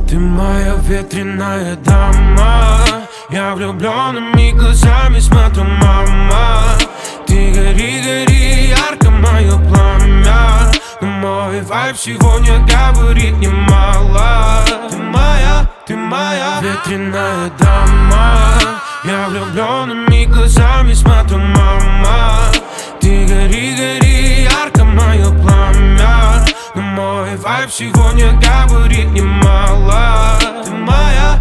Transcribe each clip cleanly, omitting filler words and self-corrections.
Ты моя ветреная дама, я влюбленными глазами смотрю, мама. Ты гори, гори, ярко мое пламя, но мой вайб сегодня говорит немало. Ты моя ветреная дама, я влюбленными глазами смотрю, мама. Ты гори, гори, ярко мое пламя, но мой вайб сегодня говорит немало. Ты моя,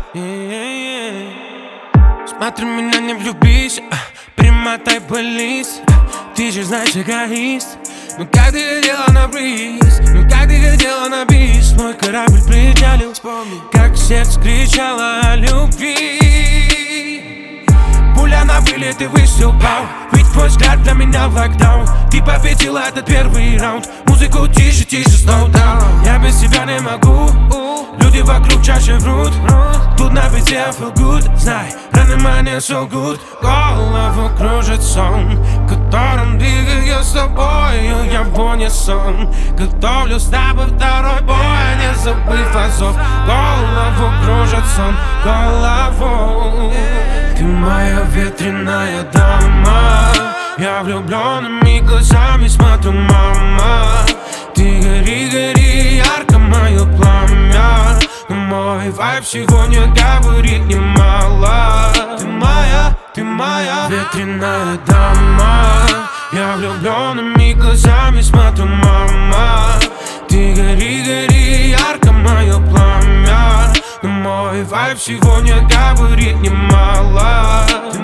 смотри меня, не влюбись, примотай полис. Ты же знаешь, эгоист. Ну как ты хотела на бриз, ну как ты хотела на бис. Мой корабль причалил, как сердце кричало о любви. Пуля на вылет и выстрел пал, ведь твой взгляд для меня локдаун. Ты победила этот первый раунд. Музыку тише, тише, slow down. Я без тебя не могу, люди вокруг чаще врут. Тут на бите I feel good, знай, раны мне so good. Голову кружит сон, которым двигаю с тобою. Я в унисон, готовлю с тобой второй бой, не забыв азов. Голову кружит сон, голову. Ты моя ветреная дама, я влюбленными глазами смотрю, мама. Ты гори, гори, ярко мое пламя, но мой вайб сегодня говорит немало. Ты моя ветреная дама, я влюбленными глазами смотрю, мама. Ты гори, гори, ярко мое пламя, но мой вайб сегодня говорит немало.